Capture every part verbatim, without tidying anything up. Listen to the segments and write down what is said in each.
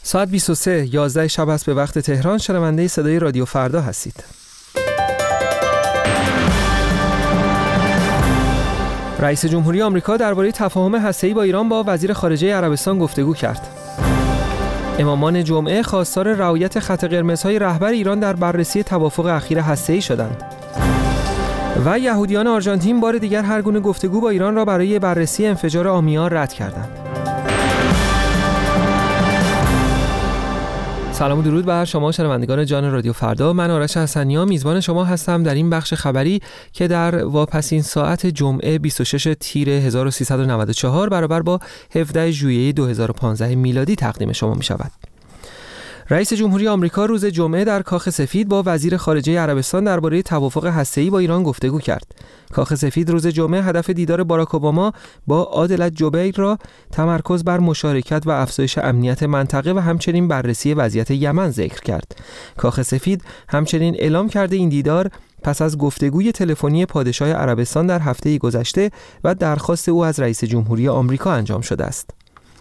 ساعت بیست و سه یازده شب است به وقت تهران. شنونده صدای رادیو فردا هستید. رئیس جمهوری آمریکا درباره تفاهم هسته‌ای با ایران با وزیر خارجه عربستان گفتگو کرد. امامان جمعه خواستار رعایت خط قرمزهای رهبر ایران در بررسی توافق اخیر هسته‌ای شدند. و یهودیان آرژانتین بار دیگر هر گونه گفتگو با ایران را برای بررسی انفجار آمیا رد کردند. سلام و درود بر شما شنوندگان جان رادیو فردا. من آرش حسنی‌ها میزبان شما هستم در این بخش خبری که در واپسین ساعت جمعه بیست و شش تیر هزار و سیصد و نود و چهار برابر با هفده ژوئیه دو هزار و پانزده میلادی تقدیم شما می شود. رئیس جمهوری آمریکا روز جمعه در کاخ سفید با وزیر خارجه عربستان درباره توافق هسته‌ای با ایران گفتگو کرد. کاخ سفید روز جمعه هدف دیدار باراک اوباما با عادل جبیر را تمرکز بر مشارکت و افزایش امنیت منطقه و همچنین بررسی وضعیت یمن ذکر کرد. کاخ سفید همچنین اعلام کرده این دیدار پس از گفتگوی تلفنی پادشاه عربستان در هفته گذشته و درخواست او از رئیس جمهوری آمریکا انجام شده است.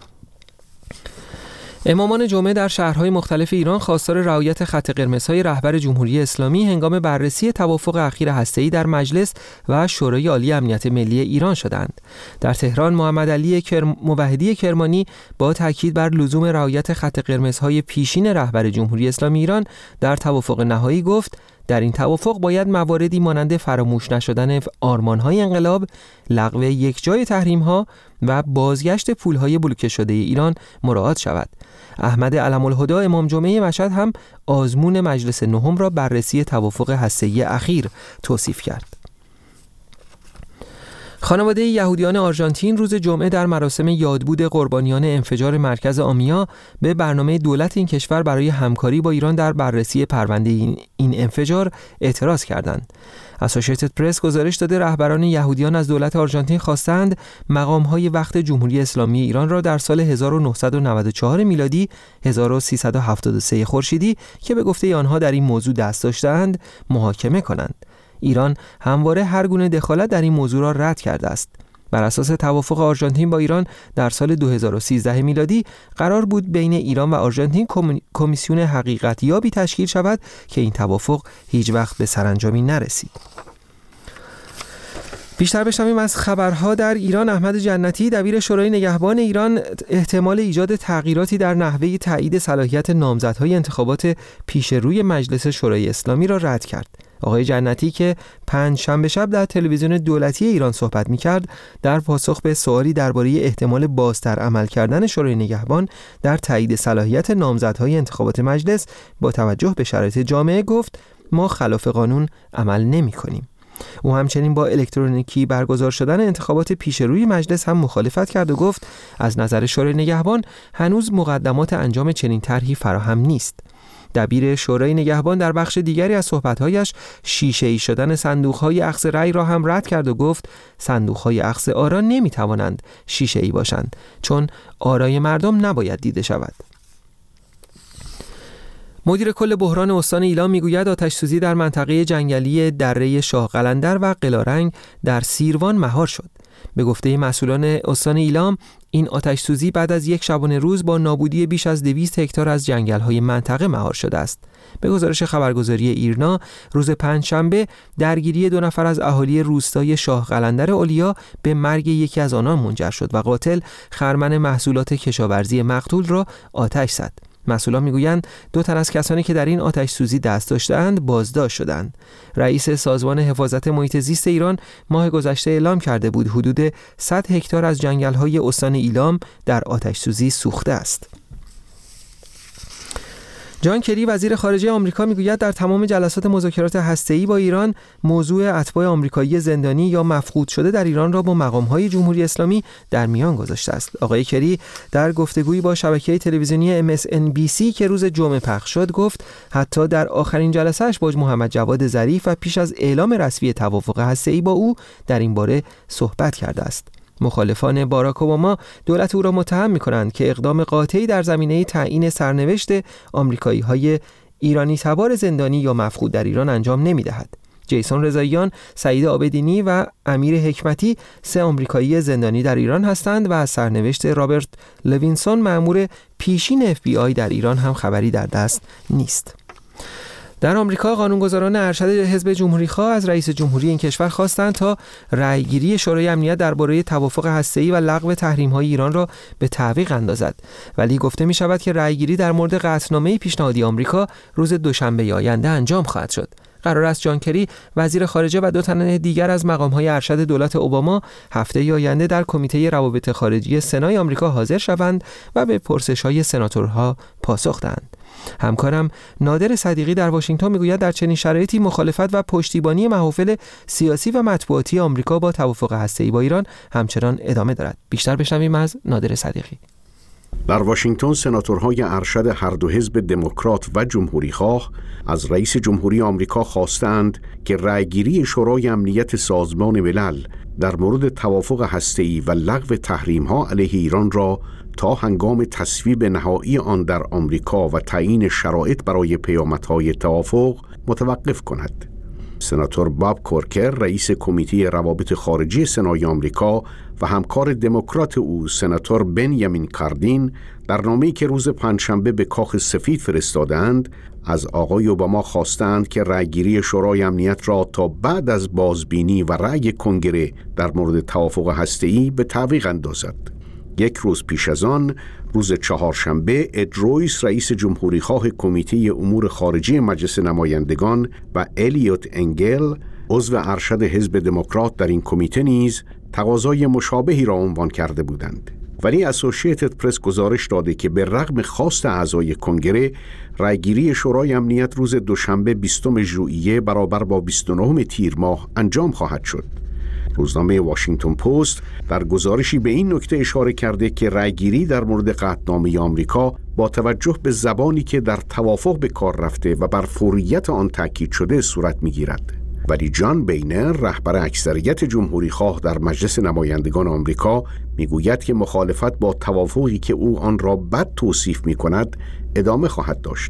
امامان جمعه در شهرهای مختلف ایران خواستار رعایت خط قرمزهای رهبر جمهوری اسلامی هنگام بررسی توافق اخیر هسته‌ای در مجلس و شورای عالی امنیت ملی ایران شدند. در تهران محمد علی کرم... موحدی کرمانی با تاکید بر لزوم رعایت خط قرمزهای پیشین رهبر جمهوری اسلامی ایران در توافق نهایی گفت در این توافق باید مواردی مانند فراموش نشدن آرمان‌های انقلاب، لغو یک جای تحریم‌ها و بازگشت پول‌های بلوکه شده ایران مراعات شود. احمد علم‌الهدی امام جمعه مشهد هم آزمون مجلس نهم را بررسی توافق هسته‌ای اخیر توصیف کرد. خانواده یهودیان آرژانتین روز جمعه در مراسم یادبود قربانیان انفجار مرکز آمیا به برنامه دولت این کشور برای همکاری با ایران در بررسی پرونده این انفجار اعتراض کردند. اسوشییتد پرس گزارش داده رهبران یهودیان از دولت آرژانتین خواستند مقام‌های وقت جمهوری اسلامی ایران را در سال هزار و نهصد و نود و چهار میلادی هزار و سیصد و هفتاد و سه خورشیدی که به گفته آنها در این موضوع دست داشتند محاکمه کنند. ایران همواره هر گونه دخالت در این موضوع را رد کرده است. بر اساس توافق آرژانتین با ایران در سال دو هزار و سیزده میلادی قرار بود بین ایران و آرژانتین کمیسیون حقیقتیابی تشکیل شود که این توافق هیچ وقت به سرانجامی نرسید. بیشتر بشنویم از خبرها در ایران. احمد جنتی دبیر شورای نگهبان ایران احتمال ایجاد تغییراتی در نحوه تایید صلاحیت نامزدهای انتخابات پیش روی مجلس شورای اسلامی را رد کرد. آقای جنتی که پنج شنبه شب در تلویزیون دولتی ایران صحبت می‌کرد در پاسخ به سوالی درباره احتمال بازتر عمل کردن شورای نگهبان در تایید صلاحیت نامزدهای انتخابات مجلس با توجه به شرایط جامعه گفت ما خلاف قانون عمل نمی‌کنیم. او همچنین با الکترونیکی برگزار شدن انتخابات پیش روی مجلس هم مخالفت کرد و گفت از نظر شورای نگهبان هنوز مقدمات انجام چنین طرحی فراهم نیست. دبیر شورای نگهبان در بخش دیگری از صحبت‌هایش شیشه‌ای شدن صندوق‌های اخذ رأی را هم رد کرد و گفت صندوق‌های اخذ آرا نمی‌توانند شیشه‌ای باشند چون آرای مردم نباید دیده شود. مدیر کل بحران استان ایلام میگوید آتش‌سوزی در منطقه جنگلی دره شاه قلندر و قلارنگ در سیروان مهار شد. به گفته مسئولان استان ایلام این آتش‌سوزی بعد از یک شبانه روز با نابودی بیش از دویست هکتار از جنگل‌های منطقه مهار شده است. به گزارش خبرگزاری ایرنا روز پنجشنبه درگیری دو نفر از اهالی روستای شاه قلندر اولیا به مرگ یکی از آنان منجر شد و قاتل خرمن محصولات کشاورزی مقتول را آتش زد. مسئولان میگویند دو تن از کسانی که در این آتش سوزی دست داشتند بازداشت شدند. رئیس سازمان حفاظت محیط زیست ایران ماه گذشته اعلام کرده بود حدود صد هکتار از جنگل‌های استان ایلام در آتش سوزی سوخته است. جان کری وزیر خارجه آمریکا میگوید در تمام جلسات مذاکرات هسته‌ای با ایران موضوع اتباع آمریکایی زندانی یا مفقود شده در ایران را با مقام‌های جمهوری اسلامی در میان گذاشته است. آقای کری در گفتگویی با شبکه تلویزیونی ام اس ان بی سی که روز جمعه پخش شد گفت حتی در آخرین جلسه‌اش با محمد جواد ظریف و پیش از اعلام رسمی توافق هسته‌ای با او در این باره صحبت کرده است. مخالفان باراک اوباما دولت او را متهم می‌کنند که اقدام قاطعی در زمینه تعیین سرنوشت آمریکایی‌های ایرانی تبار زندانی یا مفقود در ایران انجام نمی‌دهد. جیسون رضاییان، سعید عابدینی و امیر حکمتی سه آمریکایی زندانی در ایران هستند و از سرنوشت رابرت لوینسون مأمور پیشین اف بی آی در ایران هم خبری در دست نیست. در آمریکا قانونگذاران ارشد حزب جمهوری‌خواه از رئیس جمهوری این کشور خواستند تا رأیگیری شورای امنیت درباره توافق هسته‌ای و لغو تحریم‌های ایران را به تعویق اندازد، ولی گفته می‌شود که رأیگیری در مورد قطعنامه پیشنهادی آمریکا روز دوشنبه آینده انجام خواهد شد. قرار است جان کری وزیر خارجه و دو تن دیگر از مقام‌های ارشد دولت اوباما هفته آینده در کمیته روابط خارجی سنای آمریکا حاضر شوند و به پرسش‌های سناتورها پاسخ دهند. همکارم نادر صدیقی در واشنگتن میگوید در چنین شرایطی مخالفت و پشتیبانی محافل سیاسی و مطبوعاتی آمریکا با توافق هسته‌ای با ایران همچنان ادامه دارد. بیشتر بشنویم از نادر صدیقی. در واشنگتن سناتورهای ارشد هر دو حزب دموکرات و جمهوری‌خواه از رئیس جمهوری آمریکا خواستند که رأیگیری شورای امنیت سازمان ملل در مورد توافق هسته‌ای و لغو تحریم‌ها علیه ایران را تا هنگام تصویب نهایی آن در آمریکا و تعیین شرایط برای پیامدهای توافق متوقف کند. سناتور باب کورکر رئیس کمیته روابط خارجی سنای آمریکا و همکار دموکرات او سناتور بنیامین کاردین در نامه‌ای که روز پنجشنبه به کاخ سفید فرستادند از آقای اوباما خواستند که رأیگیری شورای امنیت را تا بعد از بازبینی و رأی کنگره در مورد توافق هسته‌ای به تعویق اندازد. یک روز پیش از آن، روز چهارشنبه، اد رویس رئیس جمهوری‌خواه کمیته امور خارجی مجلس نمایندگان و الیوت انگل عضو ارشد حزب دموکرات در این کمیته نیز تقاضای مشابهی را عنوان کرده بودند. ولی اسوسییتد پرس گزارش داده که به رغم خواست اعضای کنگره، رأیگیری شورای امنیت روز دوشنبه بیستم ژوئیه برابر با بیست و نهم تیر ماه انجام خواهد شد. روزنامه واشنگتن پست در گزارشی به این نکته اشاره کرده که رأیگیری در مورد قطعنامه آمریکا با توجه به زبانی که در توافق به کار رفته و بر فوریت آن تاکید شده صورت می‌گیرد. ولی جان بینر رهبر اکثریت جمهوری‌خواه در مجلس نمایندگان آمریکا میگوید که مخالفت با توافقی که او آن را بد توصیف می‌کند ادامه خواهد داشت.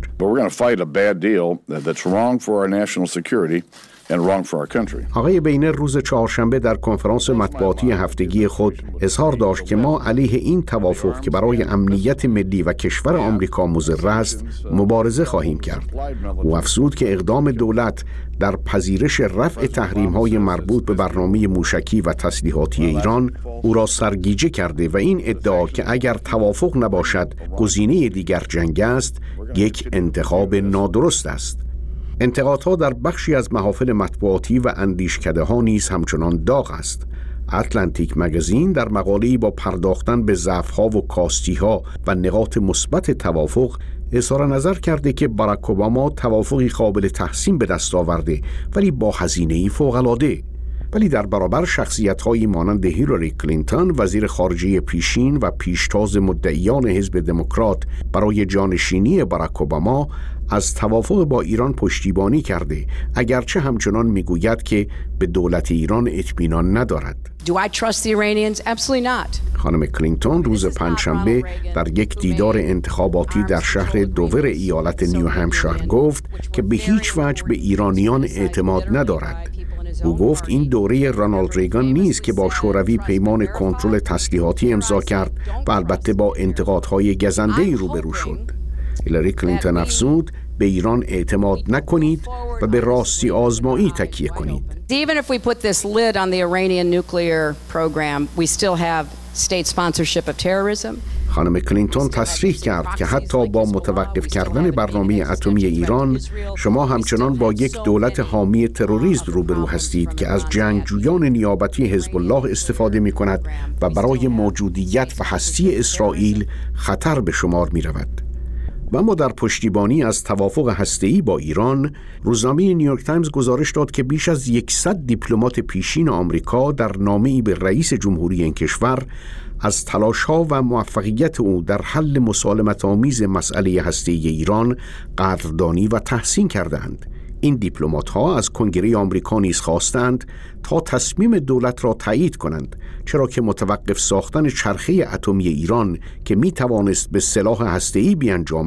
آقای بینر روز چهارشنبه در کنفرانس مطبوعاتی هفتگی خود اظهار داشت که ما علیه این توافق که برای امنیت ملی و کشور آمریکا مضر است مبارزه خواهیم کرد. او افزود که اقدام دولت در پذیرش رفع تحریم‌های مربوط به برنامه موشکی و تسلیحاتی ایران او را سرگیجه کرده و این ادعا که اگر توافق نباشد گزینه دیگر جنگ است یک انتخاب نادرست است. انتقادها در بخشی از محافل مطبوعاتی و اندیشکده‌ها نیز همچنان داغ است. اتلانتیک مگزین در مقاله‌ای با پرداختن به ضعف‌ها و کاستی‌ها و نقاط مثبت توافق اظهار نظر کرده که باراک اوباما توافقی قابل تحسین به دست آورده ولی با هزینه‌ای فوق‌العاده. ولی در برابر شخصیت‌هایی مانند هیلاری کلینتون وزیر خارجه پیشین و پیشتاز مدعیان حزب دموکرات برای جانشینی باراک اوباما از توافق با ایران پشتیبانی کرده، اگرچه همچنان میگوید که به دولت ایران اطمینان ندارد. Do I trust the Iranians? Absolutely not. خانم کلینتون روز پنجشنبه در یک دیدار انتخاباتی در شهر دوور ایالت نیو همشایر گفت که به هیچ وجه به ایرانیان اعتماد ندارد. او گفت این دوره رونالد ریگان نیست که با شوروی پیمان کنترل تسلیحاتی امضا کرد و البته با انتقادهای گزنده‌ای روبرو شد. هیلاری کلینتون افزود به ایران اعتماد نکنید و به راستی آزمایی تکیه کنید. Even if we put this lid on the Iranian nuclear program, we still have state sponsorship of terrorism. خانم کلینتون تصریح کرد که حتی با متوقف کردن برنامه اتمی ایران، شما همچنان با یک دولت حامی تروریسم روبرو هستید که از جنگجویان نیابتی حزب الله استفاده می کند و برای موجودیت و هستی اسرائیل خطر به شمار می رود. و اما در پشتیبانی از توافق هسته‌ای با ایران، روزنامه نیویورک تایمز گزارش داد که بیش از صد دیپلمات پیشین آمریکا در نامه‌ای به رئیس جمهوری این کشور از تلاش‌ها و موفقیت او در حل مسالمت‌آمیز مسئله هسته‌ای ایران قدردانی و تحسین کردند. این دیپلمات‌ها از کنگره آمریکا نیز خواستند تا تصمیم دولت را تایید کنند، چرا که متوقف ساختن چرخه اتمی ایران که می توانست به سلاح هسته‌ای بیانجامد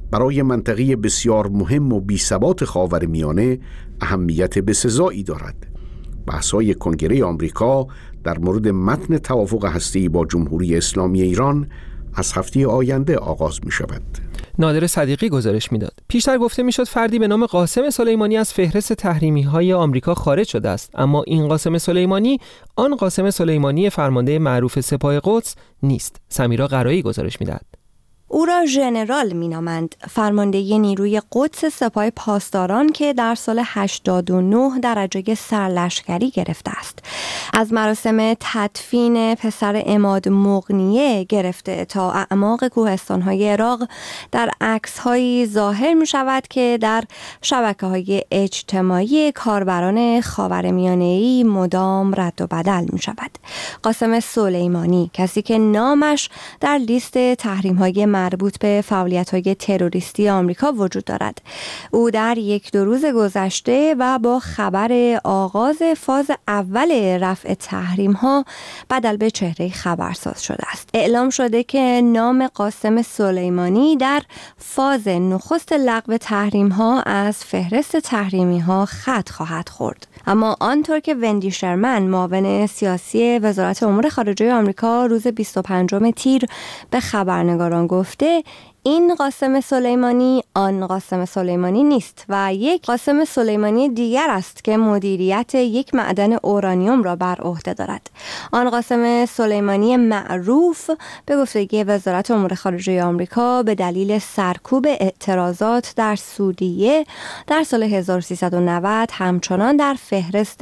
برای منطقه بسیار مهم و بی‌ثبات خاورمیانه اهمیت بسزایی دارد. بحث‌های کنگره آمریکا در مورد متن توافق هسته‌ای با جمهوری اسلامی ایران از هفته آینده آغاز می شود. نادر صدیقی گزارش میداد. پیشتر گفته میشد فردی به نام قاسم سلیمانی از فهرست تحریمی‌های آمریکا خارج شده است، اما این قاسم سلیمانی آن قاسم سلیمانی فرمانده معروف سپاه قدس نیست. سمیرا قرایی گزارش میداد. او را ژنرال مینامند، فرمانده نیروی قدس سپاه پاسداران که در سال هشتاد و نه درجه سرلشکری گرفته است. از مراسم تدفین پسر عماد مغنیه گرفته تا اعماق کوهستان‌های عراق در عکس‌هایی ظاهر می‌شود که در شبکه‌های اجتماعی کاربران خاورمیانه‌ای مدام رد و بدل می‌شود. قاسم سلیمانی، کسی که نامش در لیست تحریم‌های مربوط به فعالیت‌های تروریستی آمریکا وجود دارد. او در یک دو روز گذشته و با خبر آغاز فاز اول رفع تحریم‌ها بدل به چهره خبرساز شده است. اعلام شده که نام قاسم سلیمانی در فاز نخست لغو تحریم‌ها از فهرست تحریمی‌ها خط خواهد خورد. اما آنطور که وندی شرمن، معاون سیاسی وزارت امور خارجه آمریکا، روز بیست و پنجم تیر به خبرنگاران گفته، این قاسم سلیمانی آن قاسم سلیمانی نیست و یک قاسم سلیمانی دیگر است که مدیریت یک معدن اورانیوم را بر عهده دارد. آن قاسم سلیمانی معروف به گفته وزارت امور خارجه آمریکا به دلیل سرکوب اعتراضات در سوریه در سال هزار و سیصد و نود همچنان در فهرست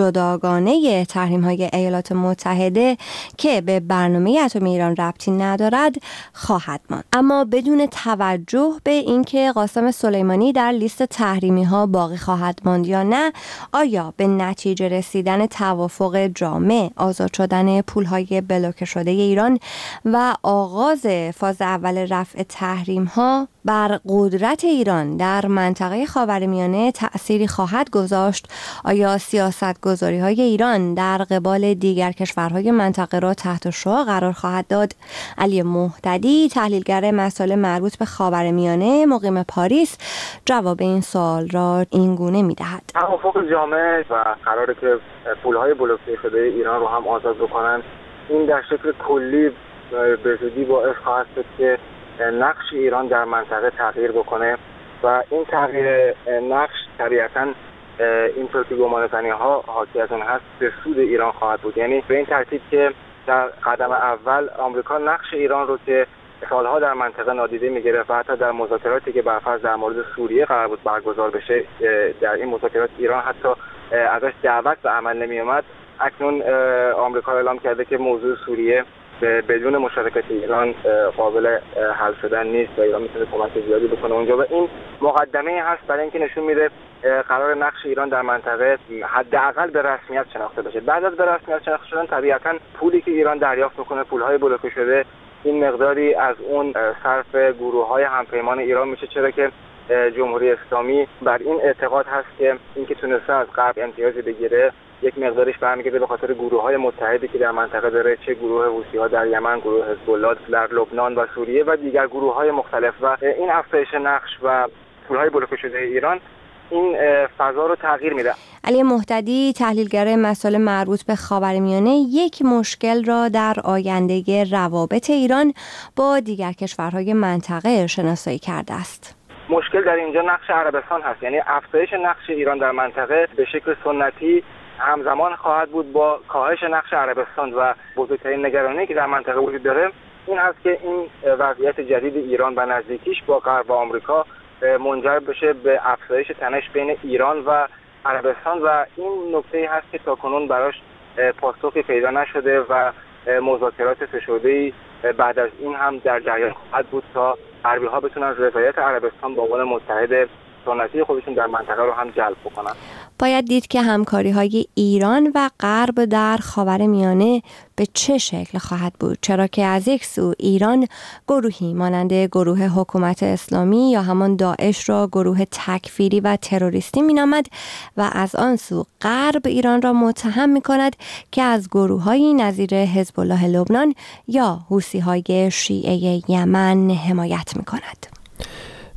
جداگانه تحریم‌های ایالات متحده که به برنامه اتمی ایران ربطی ندارد خواهد ماند. اما بدون توجه به اینکه قاسم سلیمانی در لیست تحریمی ها باقی خواهد ماند یا نه، آیا به نتیجه رسیدن توافق جامع، آزاد شدن پولهای بلوکه شده ایران و آغاز فاز اول رفع تحریم ها بر قدرت ایران در منطقه خاورمیانه تأثیری خواهد گذاشت؟ آیا سیاست‌گذاری های ایران در قبال دیگر کشورهای منطقه را تحت شعاع قرار خواهد داد؟ علی مهتدی، تحلیلگر مسائل مربوط به خاورمیانه مقیم پاریس، جواب این سوال را این گونه می‌دهد. توافق جامع و قراره که پولهای بلوکه شده ایران رو هم آزاد بکنن، این در شکل کلی به زودی باعث خواهد شد که نقش ایران در منطقه تغییر بکنه و این تغییر نقش طبیعتاً اینطور که گمانه‌زنی‌ها حاکی از اون هست به سود ایران خواهد بود. یعنی به این ترتیب که در قدم اول آمریکا نقش ایران رو که سالها در منطقه نادیده می‌گرفت و حتی در مذاکراتی که برفرض در مورد سوریه قرار بود برگزار بشه، در این مذاکرات ایران حتی ازش دعوت به عمل نمی‌آمد. اکنون آمریکا اعلام کرده که موضوع سوریه بدون مشارکت ایران قابل حل شدن نیست و ایران میتونه کمک زیادی بکنه اونجا و این مقدمه هست برای اینکه نشون میده قرار نقش ایران در منطقه حداقل به رسمیت شناخته بشه. بعد از به رسمیت شناخته شدن طبیعتاً پولی که ایران دریافت میکنه، پولهای بلوکه شده، این مقداری از اون صرف گروه‌های همپیمان ایران میشه، چرا که جمهوری اسلامی بر این اعتقاد هست که اینکه تونسته از غرب امتیازی بگیره یک مقدارش برمیگرده به خاطر گروه‌های متحدی که در منطقه داره، چه گروه حوثی‌ها در یمن، گروه حزب الله در لبنان و سوریه و دیگر گروه‌های مختلف و این افزایش نقش و پول‌های بلوکه شده ایران این فضا رو تغییر میده. علی مهتدی، تحلیلگر مسائل مربوط به خاورمیانه، یک مشکل را در آینده روابط ایران با دیگر کشورهای منطقه شناسایی کرده است. مشکل در اینجا نقش عربستان هست، یعنی افزایش نقش ایران در منطقه به شکل سنتی همزمان خواهد بود با کاهش نقش عربستان و بزرگترین نگرانی که در منطقه وجود داره این هست که این وضعیت جدید ایران و نزدیکیش با غرب و آمریکا منجر بشه به افزایش تنش بین ایران و عربستان و این نکته هست که تاکنون براش پاسخی پیدا نشده و مذاکرات فشرده‌ای بعد از این هم در جریان خواهد بود تا غربی‌ها بتونن رضایت عربستان به عنوان متحد سنتی خودشون در منطقه رو هم جلب بکنن. باید دید که همکاری‌های ایران و غرب در خاورمیانه به چه شکل خواهد بود، چرا که از یک سو ایران گروهی مانند گروه حکومت اسلامی یا همان داعش را گروه تکفیری و تروریستی می‌نامد و از آن سو غرب ایران را متهم می‌کند که از گروه‌هایی نظیر حزب الله لبنان یا حوثی‌های شیعه یمن حمایت می‌کند.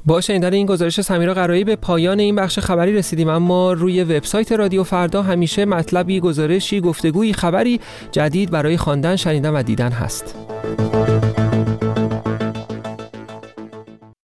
با شنیدن این گزارش سمیرا قرایی به پایان این بخش خبری رسیدیم، اما روی وبسایت رادیو فردا همیشه مطلبی، گزارشی، گفتگویی، خبری جدید برای خواندن، شنیدن و دیدن هست.